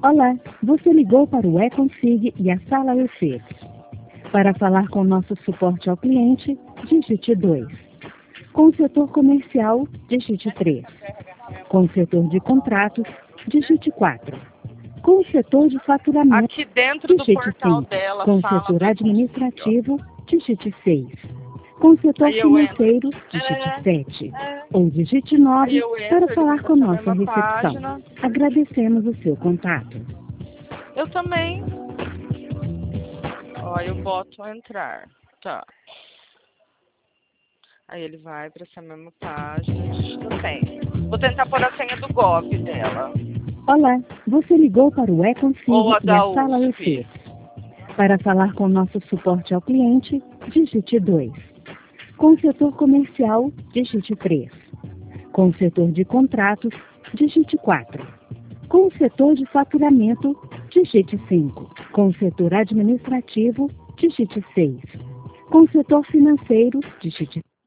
Olá, você ligou para o eConsig e a Sala EFES. Para falar com nosso suporte ao cliente, digite 2. Com o setor comercial, digite 3. Com o setor de contratos, digite 4. Com o setor de faturamento, Aqui dentro do digite portal 5. dela Com o fala setor do administrativo, digite 6. Com o setor Aí eu entro. financeiro, digite 7. Ou digite 9 Aí eu para entro, ele falar me com deixa a nossa mesma recepção. página. Agradecemos o seu contato. Eu também. Ó, eu boto entrar. Tá. Aí ele vai para essa mesma página. Digita senha. Vou tentar pôr a senha do Gov dela. Olá, você ligou para o eConsig Ou a e a da Sala USP. EFES. Para falar com nosso suporte ao cliente, digite 2. Com o setor comercial, digite 3. Com o setor de contratos, digite 4. Com o setor de faturamento, digite 5. Com o setor administrativo, digite 6. Com o setor financeiro, digite